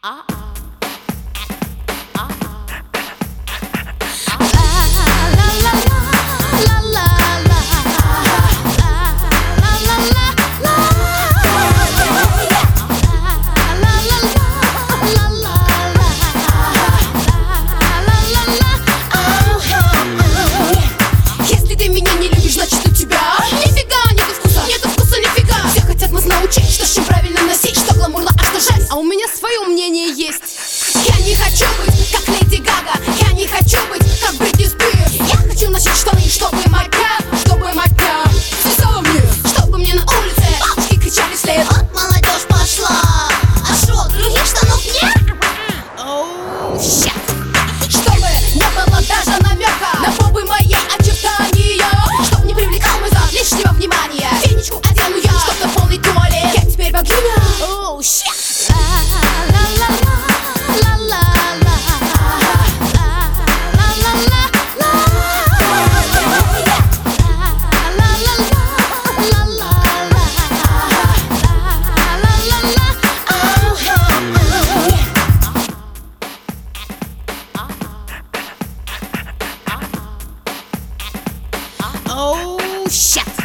Если ты меня не любишь, значит у тебя нифига нету вкуса нифига. Все хотят нас научить, что с чем правильно носить, что гламурно, а что жесть. А у меня свое мнение есть. Я не хочу быть как Леди Гага, я не хочу быть как Бритни Спирс. Я хочу носить штаны, чтобы мать прям свисала мне, чтобы мне на улице бабушки кричали вслед: вот молодежь пошла, а шо, других штанов нет? Оу, ща. Чтобы не было даже намека на попы моей очертания, чтоб не привлекал мой зад лишнего внимания. Фенечку одену я, чтоб на полный туалет. Я теперь богиня. Оу, ща. Oh, shit.